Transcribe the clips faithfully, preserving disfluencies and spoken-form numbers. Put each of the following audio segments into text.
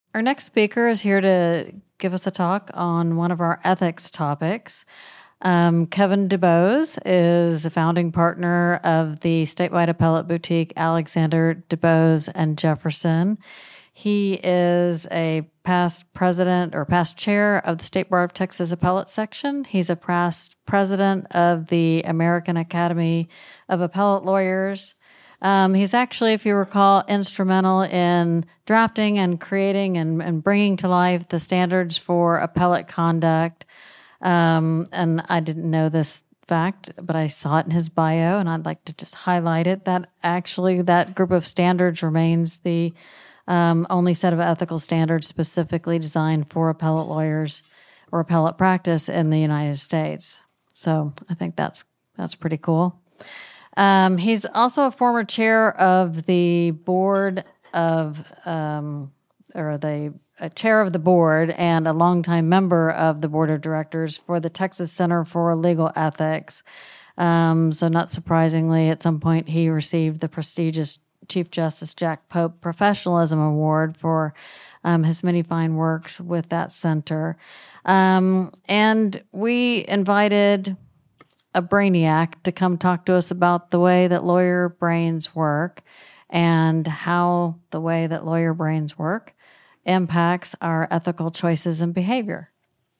Our next speaker is here to give us a talk on one of our ethics topics. Um, Kevin DuBose is a founding partner of the statewide appellate boutique Alexander DuBose and Jefferson. He is a past president or past chair of the State Bar of Texas Appellate Section. He's a past president of the American Academy of Appellate Lawyers. Um, he's actually, if you recall, instrumental in drafting and creating and, and bringing to life the standards for appellate conduct. Um, and I didn't know this fact, but I saw it in his bio, and I'd like to just highlight it, that actually that group of standards remains the um, only set of ethical standards specifically designed for appellate lawyers or appellate practice in the United States. So I think that's that's pretty cool. Um, he's also a former chair of the board of, um, or the a chair of the board and a longtime member of the board of directors for the Texas Center for Legal Ethics. Um, so not surprisingly, at some point he received the prestigious Chief Justice Jack Pope Professionalism Award for um, his many fine works with that center. Um, and we invited a brainiac to come talk to us about the way that lawyer brains work and how the way that lawyer brains work impacts our ethical choices and behavior.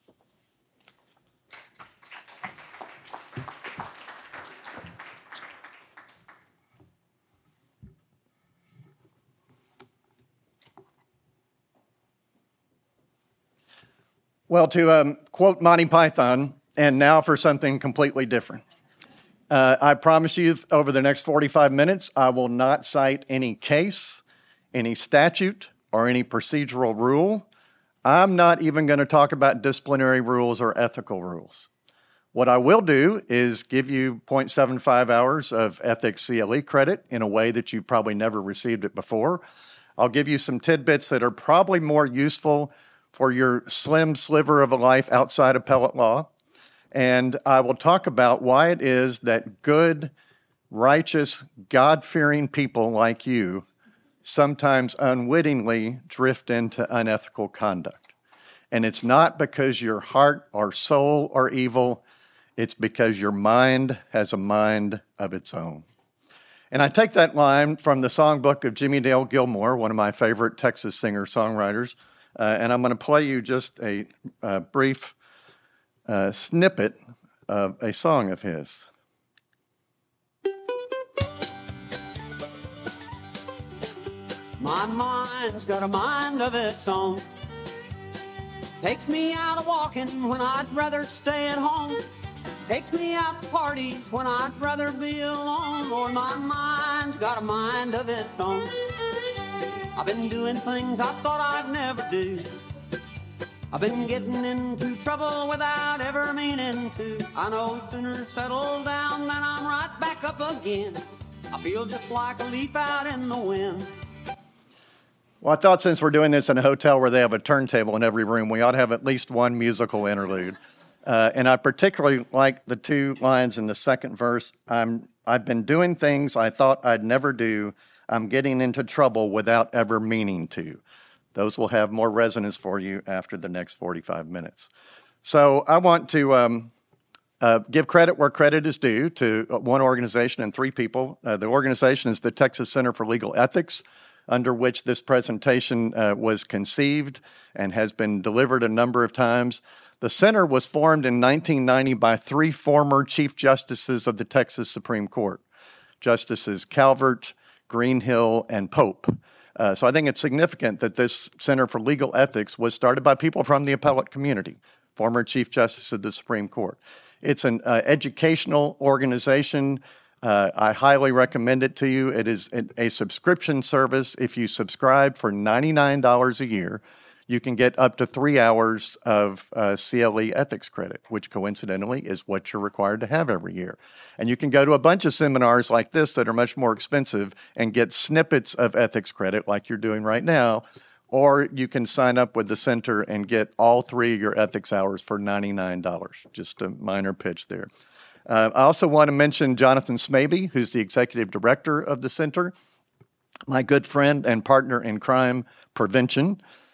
Well, to um, quote Monty Python, and now for something completely different. Uh, I promise you over the next forty-five minutes, I will not cite any case, any statute, or any procedural rule. I'm not even going to talk about disciplinary rules or ethical rules. What I will do is give you zero point seven five hours of ethics C L E credit in a way that you've probably never received it before. I'll give you some tidbits that are probably more useful for your slim sliver of a life outside appellate law. And I will talk about why it is that good, righteous, God-fearing people like you sometimes unwittingly drift into unethical conduct. And it's not because your heart or soul are evil, it's because your mind has a mind of its own. And I take that line from the songbook of Jimmie Dale Gilmore, one of my favorite Texas singer-songwriters, uh, and I'm going to play you just a, a brief uh, snippet of a song of his. My mind's got a mind of its own. Takes me out walking when I'd rather stay at home. Takes me out to parties when I'd rather be alone. Lord, my mind's got a mind of its own. I've been doing things I thought I'd never do. I've been getting into trouble without ever meaning to. I know sooner settle down than I'm right back up again. I feel just like a leaf out in the wind. Well, I thought since we're doing this in a hotel where they have a turntable in every room, we ought to have at least one musical interlude. Uh, and I particularly like the two lines in the second verse. I'm, I've been doing things I thought I'd never do. I'm getting into trouble without ever meaning to. Those will have more resonance for you after the next forty-five minutes. So I want to um, uh, give credit where credit is due to one organization and three people. Uh, the organization is the Texas Center for Legal Ethics, under which this presentation uh, was conceived and has been delivered a number of times. The center was formed in nineteen ninety by three former Chief Justices of the Texas Supreme Court, Justices Calvert, Greenhill, and Pope. Uh, so I think it's significant that this Center for Legal Ethics was started by people from the appellate community, former Chief Justice of the Supreme Court. It's an uh, educational organization. Uh, I highly recommend it to you. It is a subscription service. If you subscribe for ninety-nine dollars a year, you can get up to three hours of uh, C L E ethics credit, which coincidentally is what you're required to have every year. And you can go to a bunch of seminars like this that are much more expensive and get snippets of ethics credit like you're doing right now, or you can sign up with the center and get all three of your ethics hours for ninety-nine dollars. Just a minor pitch there. Uh, I also want to mention Jonathan Smaby, who's the executive director of the center, my good friend and partner in crime prevention.